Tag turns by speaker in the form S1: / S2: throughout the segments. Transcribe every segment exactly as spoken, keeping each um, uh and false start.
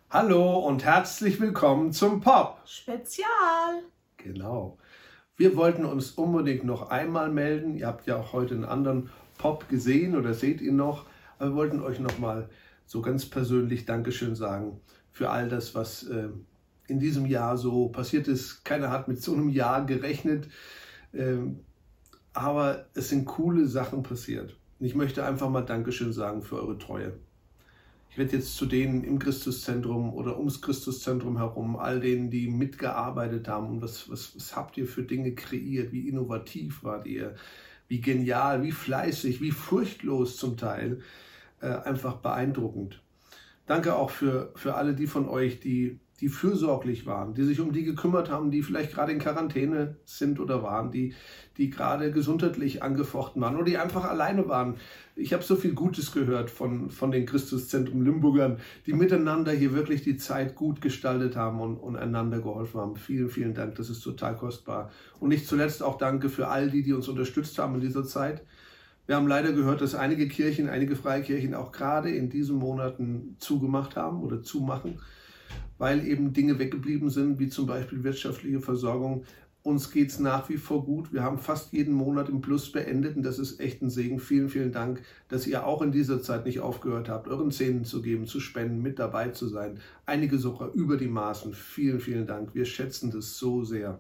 S1: Hallo und herzlich willkommen zum Pop
S2: Spezial.
S1: Genau. Wir wollten uns unbedingt noch einmal melden. Ihr habt ja auch heute einen anderen Pop gesehen oder seht ihn noch. Aber wir wollten euch noch mal so ganz persönlich Dankeschön sagen für all das, was äh, in diesem Jahr so passiert ist. Keiner hat mit so einem Jahr gerechnet. Ähm, aber es sind coole Sachen passiert. Und ich möchte einfach mal Dankeschön sagen für eure Treue. Ich werde jetzt zu denen im Christuszentrum oder ums Christuszentrum herum, all denen, die mitgearbeitet haben und was, was, was habt ihr für Dinge kreiert, wie innovativ wart ihr, wie genial, wie fleißig, wie furchtlos zum Teil, äh, einfach beeindruckend. Danke auch für, für alle die von euch, die, die fürsorglich waren, die sich um die gekümmert haben, die vielleicht gerade in Quarantäne sind oder waren, die, die gerade gesundheitlich angefochten waren oder die einfach alleine waren. Ich habe so viel Gutes gehört von, von den Christuszentrum Limburgern, die miteinander hier wirklich die Zeit gut gestaltet haben und, und einander geholfen haben. Vielen, vielen Dank, das ist total kostbar. Und nicht zuletzt auch danke für all die, die uns unterstützt haben in dieser Zeit. Wir haben leider gehört, dass einige Kirchen, einige Freikirchen auch gerade in diesen Monaten zugemacht haben oder zumachen, weil eben Dinge weggeblieben sind, wie zum Beispiel wirtschaftliche Versorgung. Uns geht es nach wie vor gut. Wir haben fast jeden Monat im Plus beendet und das ist echt ein Segen. Vielen, vielen Dank, dass ihr auch in dieser Zeit nicht aufgehört habt, euren Zehnen zu geben, zu spenden, mit dabei zu sein. Einige sogar über die Maßen. Vielen, vielen Dank. Wir schätzen das so sehr.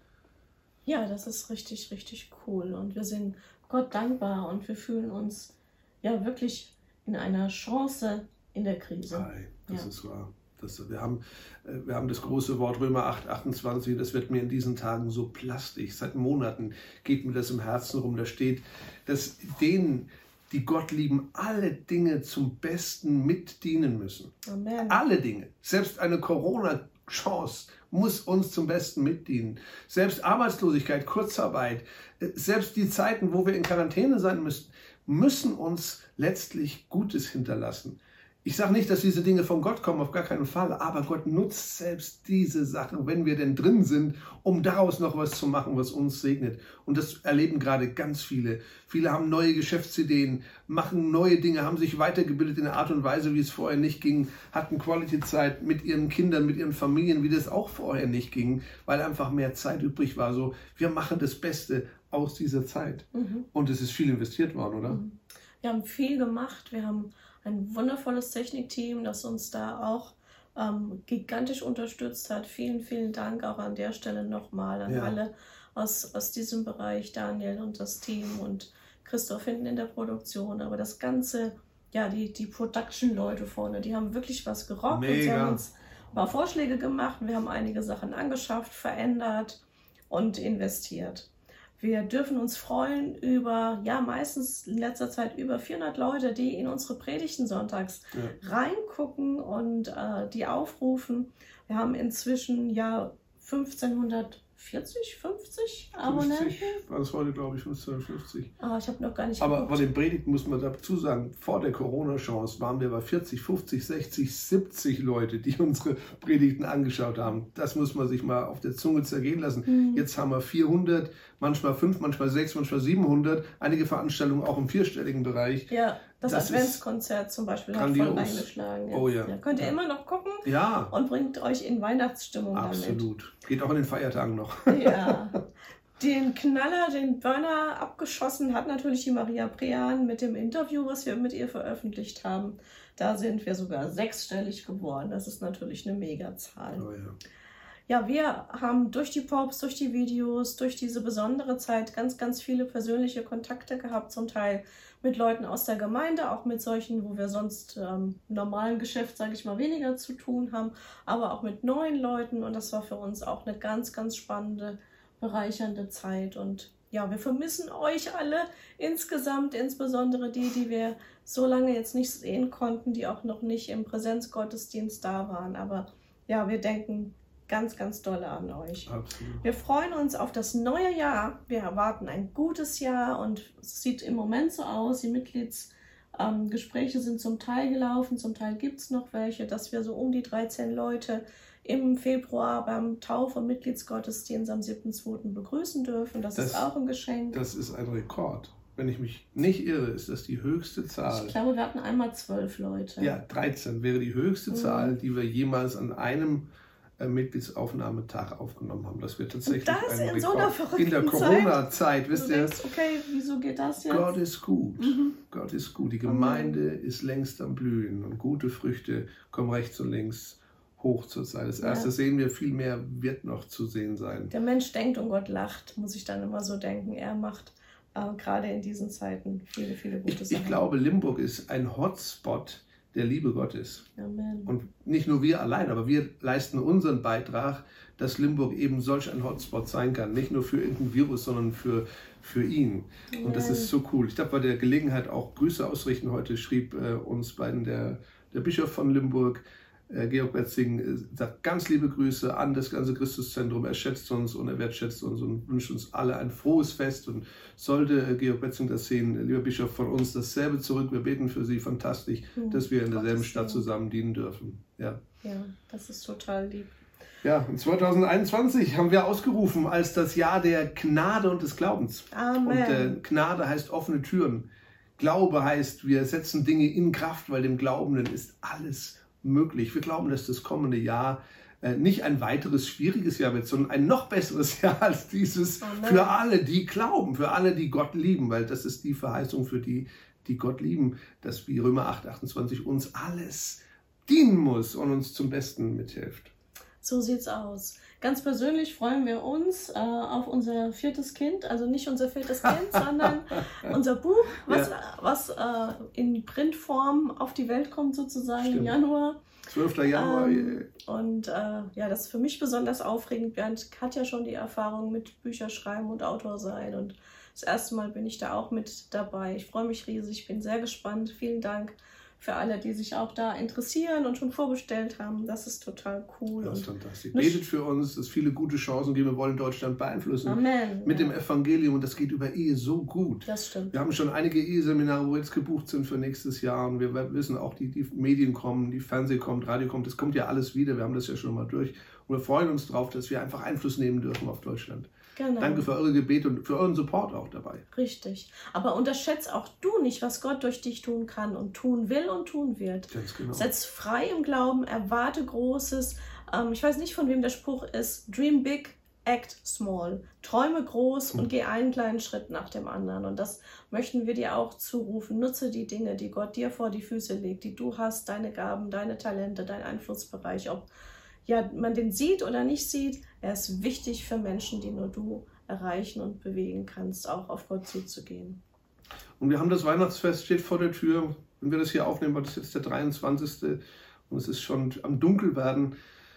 S2: Ja, das ist richtig, richtig cool und wir sind Gott dankbar und wir fühlen uns ja wirklich in einer Chance in der Krise.
S1: Hi, das
S2: ja.
S1: ist wahr. Das, wir, haben, wir haben das große Wort Römer acht, achtundzwanzig, das wird mir in diesen Tagen so plastisch. Seit Monaten geht mir das im Herzen rum. Da steht, dass denen, die Gott lieben, alle Dinge zum Besten mitdienen müssen.
S2: Amen.
S1: Alle Dinge. Selbst eine Corona-Chance muss uns zum Besten mitdienen. Selbst Arbeitslosigkeit, Kurzarbeit, selbst die Zeiten, wo wir in Quarantäne sein müssen, müssen uns letztlich Gutes hinterlassen. Ich sage nicht, dass diese Dinge von Gott kommen, auf gar keinen Fall, aber Gott nutzt selbst diese Sachen, wenn wir denn drin sind, um daraus noch was zu machen, was uns segnet. Und das erleben gerade ganz viele. Viele haben neue Geschäftsideen, machen neue Dinge, haben sich weitergebildet in einer Art und Weise, wie es vorher nicht ging, hatten Quality-Zeit mit ihren Kindern, mit ihren Familien, wie das auch vorher nicht ging, weil einfach mehr Zeit übrig war. So, wir machen das Beste aus dieser Zeit. Mhm. Und es ist viel investiert worden, oder?
S2: Mhm. Wir haben viel gemacht, wir haben ein wundervolles Technikteam, das uns da auch ähm, gigantisch unterstützt hat. Vielen, vielen Dank auch an der Stelle nochmal an ja. alle aus, aus diesem Bereich, Daniel und das Team und Christoph hinten in der Produktion. Aber das Ganze, ja, die, die Production-Leute vorne, die haben wirklich was gerockt.
S1: Mega.
S2: Und sie haben uns ein paar Vorschläge gemacht. Wir haben einige Sachen angeschafft, verändert und investiert. Wir dürfen uns freuen über, ja, meistens in letzter Zeit über vierhundert Leute, die in unsere Predigten sonntags ja. reingucken und äh, die aufrufen. Wir haben inzwischen ja fünfzehnhundertvierzig, fünfzig Abonnenten.
S1: fünfzig, war das heute, glaube ich, fünfzehnhundertfünfzig.
S2: Ah, ich habe noch gar nicht
S1: Aber
S2: geguckt.
S1: bei den Predigten muss man dazu sagen, vor der Corona-Chance waren wir bei vierzig, fünfzig, sechzig, siebzig Leute, die unsere Predigten angeschaut haben. Das muss man sich mal auf der Zunge zergehen lassen. Mhm. Jetzt haben wir vierhundert, manchmal fünf, manchmal sechs, manchmal siebenhundert. Einige Veranstaltungen auch im vierstelligen Bereich.
S2: Ja, das, das Adventskonzert zum Beispiel grandios. Hat voll eingeschlagen.
S1: Oh ja.
S2: ja. Könnt ihr ja. immer noch gucken
S1: ja.
S2: und bringt euch in Weihnachtsstimmung
S1: Absolut.
S2: damit.
S1: Absolut. Geht auch in den Feiertagen noch.
S2: Ja. Den Knaller, den Burner abgeschossen hat natürlich die Maria Prean mit dem Interview, was wir mit ihr veröffentlicht haben. Da sind wir sogar sechsstellig geworden. Das ist natürlich eine Megazahl.
S1: Oh ja.
S2: Ja, wir haben durch die Pops, durch die Videos, durch diese besondere Zeit ganz, ganz viele persönliche Kontakte gehabt, zum Teil mit Leuten aus der Gemeinde, auch mit solchen, wo wir sonst ähm, im normalen Geschäft, sage ich mal, weniger zu tun haben, aber auch mit neuen Leuten und das war für uns auch eine ganz, ganz spannende, bereichernde Zeit und ja, wir vermissen euch alle insgesamt, insbesondere die, die wir so lange jetzt nicht sehen konnten, die auch noch nicht im Präsenzgottesdienst da waren, aber ja, wir denken ganz, ganz doll an euch.
S1: Absolut.
S2: Wir freuen uns auf das neue Jahr. Wir erwarten ein gutes Jahr und es sieht im Moment so aus, die Mitgliedsgespräche ähm, sind zum Teil gelaufen, zum Teil gibt es noch welche, dass wir so um die dreizehn Leute im Februar beim Tauf- und Mitgliedsgottesdienst am siebten zweiten begrüßen dürfen. Das, das ist auch ein Geschenk.
S1: Das ist ein Rekord. wenn ich mich nicht irre, ist das die höchste Zahl.
S2: Ich glaube, wir hatten einmal zwölf Leute.
S1: Ja, dreizehn wäre die höchste mhm. Zahl, die wir jemals an einem äh, Mitgliedsaufnahmetag aufgenommen haben. Das wird tatsächlich
S2: das
S1: ein
S2: in so einer verrückten
S1: in der Corona-Zeit. Wisst
S2: du
S1: ihr?
S2: denkst, okay, wieso geht das jetzt?
S1: Gott ist gut.
S2: Mhm.
S1: Gott ist gut. Die Gemeinde mhm. ist längst am Blühen und gute Früchte kommen rechts und links hoch zur Zeit. Das erste ja. sehen wir, viel mehr wird noch zu sehen sein.
S2: Der Mensch denkt und Gott lacht, muss ich dann immer so denken. Er macht äh, gerade in diesen Zeiten viele, viele gute
S1: ich,
S2: Sachen.
S1: Ich glaube, Limburg ist ein Hotspot der Liebe Gottes.
S2: Amen.
S1: Und nicht nur wir allein, aber wir leisten unseren Beitrag, dass Limburg eben solch ein Hotspot sein kann. Nicht nur für irgendein Virus, sondern für, für ihn. Amen. Und das ist so cool. Ich darf bei der Gelegenheit auch Grüße ausrichten. Heute schrieb äh, uns beiden der, der Bischof von Limburg, äh, Georg Betzing, äh, sagt ganz liebe Grüße an das ganze Christuszentrum. Er schätzt uns und er wertschätzt uns und wünscht uns alle ein frohes Fest. Und sollte äh, Georg Betzing das sehen, lieber Bischof, von uns dasselbe zurück. Wir beten für Sie. Fantastisch, mhm. dass wir in derselben Stadt zusammen dienen dürfen. Ja.
S2: Ja, das ist total lieb.
S1: Ja, und zwanzig einundzwanzig haben wir ausgerufen als das Jahr der Gnade und des Glaubens.
S2: Amen.
S1: Und äh, Gnade heißt offene Türen. Glaube heißt, wir setzen Dinge in Kraft, weil dem Glaubenden ist alles möglich. Wir glauben, dass das kommende Jahr äh, nicht ein weiteres schwieriges Jahr wird, sondern ein noch besseres Jahr als dieses Amen. Für alle, die glauben, für alle, die Gott lieben, weil das ist die Verheißung für die, die Gott lieben, dass wie Römer acht achtundzwanzig uns alles dienen muss und uns zum Besten mithilft.
S2: So sieht's aus. Ganz persönlich freuen wir uns äh, auf unser viertes Kind, also nicht unser viertes Kind, sondern unser Buch, was, ja. was äh, in Printform auf die Welt kommt sozusagen. Stimmt. Im Januar.
S1: zwölfter Januar.
S2: Ähm, und äh, ja, das ist für mich besonders aufregend. Bernd hat ja schon die Erfahrung mit Bücherschreiben und Autor sein und das erste Mal bin ich da auch mit dabei. Ich freue mich riesig, bin sehr gespannt. Vielen Dank für alle, die sich auch da interessieren und schon vorbestellt haben. Das ist total cool.
S1: Das ist fantastisch. Betet für uns, dass es viele gute Chancen geben. Wir wollen Deutschland beeinflussen.
S2: Amen.
S1: Mit
S2: ja.
S1: dem Evangelium. Und das geht über Ehe so gut.
S2: Das stimmt.
S1: Wir haben schon einige Eheseminare, wo jetzt gebucht sind für nächstes Jahr. Und wir wissen auch, die, die Medien kommen, die Fernsehen kommt, Radio kommt. Das kommt ja alles wieder. Wir haben das ja schon mal durch. Und wir freuen uns darauf, dass wir einfach Einfluss nehmen dürfen auf Deutschland.
S2: Genau.
S1: Danke für eure Gebete und für euren Support auch dabei.
S2: Richtig. Aber unterschätzt auch du nicht, was Gott durch dich tun kann und tun will und tun wird.
S1: Ganz genau.
S2: Setz frei im Glauben, erwarte Großes. Ähm, ich weiß nicht, von wem der Spruch ist. Dream big, act small. Träume groß hm. und geh einen kleinen Schritt nach dem anderen. Und das möchten wir dir auch zurufen. Nutze die Dinge, die Gott dir vor die Füße legt, die du hast, deine Gaben, deine Talente, dein Einflussbereich, ob ja, man den sieht oder nicht sieht, er ist wichtig für Menschen, die nur du erreichen und bewegen kannst, auch auf Gott zuzugehen.
S1: Und wir haben das Weihnachtsfest, steht vor der Tür. Wenn wir das hier aufnehmen, war das jetzt der dreiundzwanzigste und es ist schon am Dunkelwerden.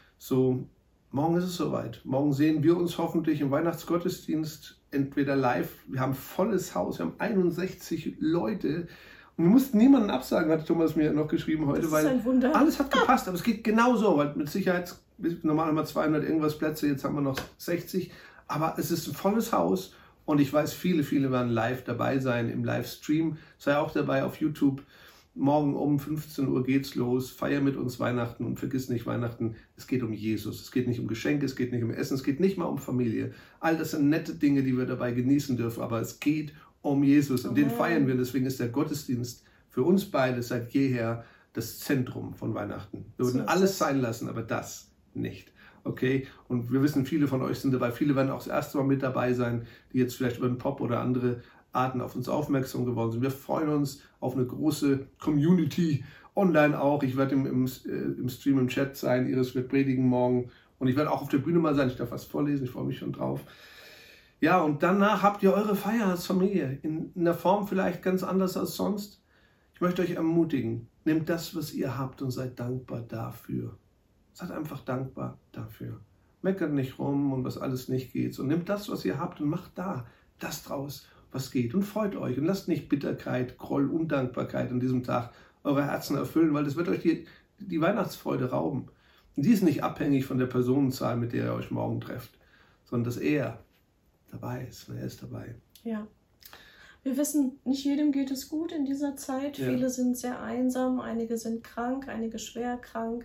S1: So, morgen ist es soweit. Morgen sehen wir uns hoffentlich im Weihnachtsgottesdienst, entweder live. Wir haben volles Haus, wir haben einundsechzig Leute. Und wir mussten niemanden absagen, hat Thomas mir noch geschrieben heute,
S2: das
S1: weil
S2: ist ein Wunder.
S1: Alles hat gepasst. Aber es geht genau so, weil mit Sicherheit, normal haben wir zweihundert irgendwas Plätze, jetzt haben wir noch sechzig. Aber es ist ein volles Haus und ich weiß, viele, viele werden live dabei sein im Livestream. Sei auch dabei auf YouTube. Morgen um fünfzehn Uhr geht's los. Feier mit uns Weihnachten und vergiss nicht Weihnachten. Es geht um Jesus. Es geht nicht um Geschenke, es geht nicht um Essen, es geht nicht mal um Familie. All das sind nette Dinge, die wir dabei genießen dürfen. Aber es geht um Jesus und den feiern wir. Deswegen ist der Gottesdienst für uns beide seit jeher das Zentrum von Weihnachten. Wir würden alles sein lassen, aber das nicht. Okay? Und wir wissen, viele von euch sind dabei. Viele werden auch das erste Mal mit dabei sein, die jetzt vielleicht über den Pop oder andere Arten auf uns aufmerksam geworden sind. Wir freuen uns auf eine große Community, online auch. Ich werde im, im, im Stream, im Chat sein. Iris wird predigen morgen. Und ich werde auch auf der Bühne mal sein. Ich darf was vorlesen. Ich freue mich schon drauf. Ja, und danach habt ihr eure Feier als Familie. In, in der Form vielleicht ganz anders als sonst. Ich möchte euch ermutigen. Nehmt das, was ihr habt und seid dankbar dafür. Seid einfach dankbar dafür. Meckert nicht rum und was alles nicht geht. Und nehmt das, was ihr habt und macht da das draus, was geht. Und freut euch. Und lasst nicht Bitterkeit, Groll, Undankbarkeit an diesem Tag eure Herzen erfüllen, weil das wird euch die, die Weihnachtsfreude rauben. Und die ist nicht abhängig von der Personenzahl, mit der ihr euch morgen trefft, sondern dass er dabei ist. Er ist dabei.
S2: Ja. Wir wissen, nicht jedem geht es gut in dieser Zeit. Ja. Viele sind sehr einsam, einige sind krank, einige schwer krank.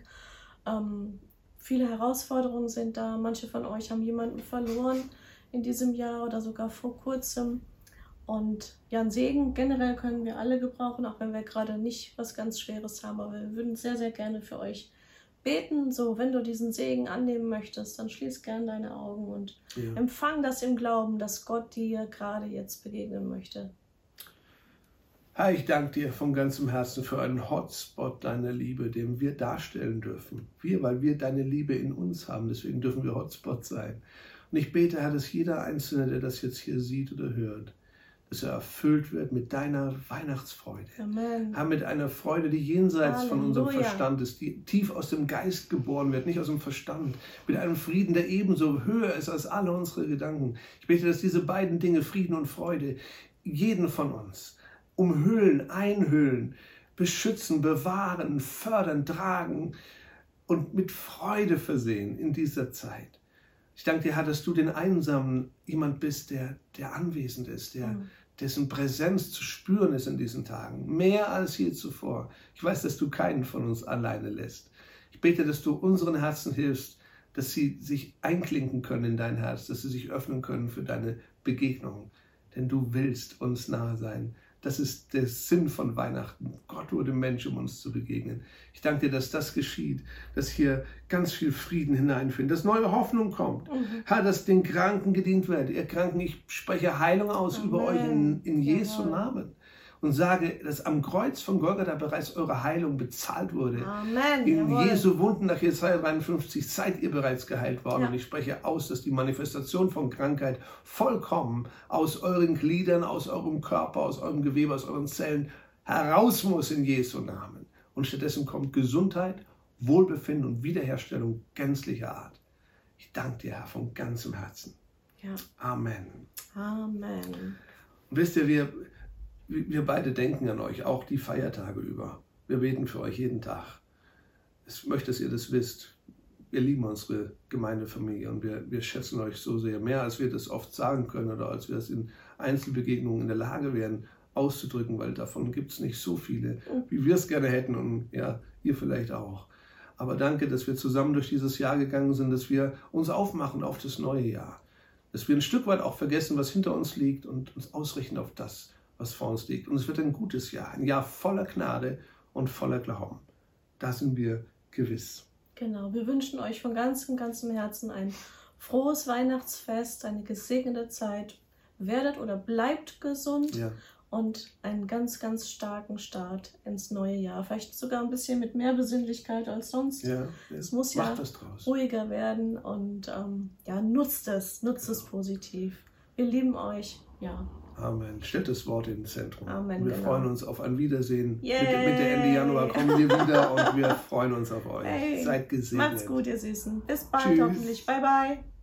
S2: Ähm, viele Herausforderungen sind da. Manche von euch haben jemanden verloren in diesem Jahr oder sogar vor kurzem. Und ja, einen Segen generell können wir alle gebrauchen, auch wenn wir gerade nicht was ganz Schweres haben. Aber wir würden sehr, sehr gerne für euch beten. So, wenn du diesen Segen annehmen möchtest, dann schließ gern deine Augen und ja. empfang das im Glauben, dass Gott dir gerade jetzt begegnen möchte.
S1: Herr, ich danke dir von ganzem Herzen für einen Hotspot deiner Liebe, den wir darstellen dürfen. Wir, weil wir deine Liebe in uns haben, deswegen dürfen wir Hotspot sein. Und ich bete, Herr, dass jeder Einzelne, der das jetzt hier sieht oder hört, dass er erfüllt wird mit deiner Weihnachtsfreude.
S2: Amen.
S1: Herr, mit einer Freude, die jenseits
S2: Halleluja.
S1: von unserem Verstand ist, die tief aus dem Geist geboren wird, nicht aus dem Verstand. Mit einem Frieden, der ebenso höher ist als alle unsere Gedanken. Ich bete, dass diese beiden Dinge, Frieden und Freude, jeden von uns umhüllen, einhüllen, beschützen, bewahren, fördern, tragen und mit Freude versehen in dieser Zeit. Ich danke dir, Herr, dass du den Einsamen jemand bist, der, der anwesend ist, der, mhm. dessen Präsenz zu spüren ist in diesen Tagen. Mehr als je zuvor. Ich weiß, dass du keinen von uns alleine lässt. Ich bete, dass du unseren Herzen hilfst, dass sie sich einklinken können in dein Herz, dass sie sich öffnen können für deine Begegnung. Denn du willst uns nahe sein. Das ist der Sinn von Weihnachten. Gott wurde Mensch, um uns zu begegnen. Ich danke dir, dass das geschieht, dass hier ganz viel Frieden hineinfindet, dass neue Hoffnung kommt. Mhm. Herr, dass den Kranken gedient wird. Ihr Kranken, ich spreche Heilung aus Amen. Über euch in, in Jesu ja. Namen. Und sage, dass am Kreuz von Golgatha bereits eure Heilung bezahlt wurde.
S2: Amen.
S1: In
S2: Jawohl.
S1: Jesu Wunden nach Jesaja dreiundfünfzig seid ihr bereits geheilt worden. Ja. Und ich spreche aus, dass die Manifestation von Krankheit vollkommen aus euren Gliedern, aus eurem Körper, aus eurem Gewebe, aus euren Zellen heraus muss in Jesu Namen. Und stattdessen kommt Gesundheit, Wohlbefinden und Wiederherstellung gänzlicher Art. Ich danke dir, Herr, von ganzem Herzen.
S2: Ja.
S1: Amen.
S2: Amen.
S1: Und wisst ihr, wir... Wir beide denken an euch, auch die Feiertage über. Wir beten für euch jeden Tag. Ich möchte, dass ihr das wisst. Wir lieben unsere Gemeindefamilie und wir, wir schätzen euch so sehr, mehr als wir das oft sagen können oder als wir es in Einzelbegegnungen in der Lage wären auszudrücken, weil davon gibt es nicht so viele, wie wir es gerne hätten und ja, ihr vielleicht auch. Aber danke, dass wir zusammen durch dieses Jahr gegangen sind, dass wir uns aufmachen auf das neue Jahr. Dass wir ein Stück weit auch vergessen, was hinter uns liegt und uns ausrichten auf das, was vor uns liegt. Und es wird ein gutes Jahr, ein Jahr voller Gnade und voller Glauben. Da sind wir gewiss.
S2: Genau, wir wünschen euch von ganzem, ganzem Herzen ein frohes Weihnachtsfest, eine gesegnete Zeit. Werdet oder bleibt gesund
S1: ja.
S2: und einen ganz, ganz starken Start ins neue Jahr. Vielleicht sogar ein bisschen mit mehr Besinnlichkeit als sonst.
S1: Ja,
S2: es muss ja ruhiger werden und ähm, ja, nutzt es, nutzt es positiv. Wir lieben euch, ja.
S1: Amen. Stellt das Wort ins Zentrum.
S2: Amen,
S1: wir
S2: genau.
S1: freuen uns auf ein Wiedersehen. Mitte, Mitte, Ende Januar kommen wir wieder und wir freuen uns auf euch.
S2: Hey,
S1: seid gesegnet.
S2: Macht's gut, ihr Süßen. Bis bald
S1: Tschüss.
S2: hoffentlich. Bye, bye.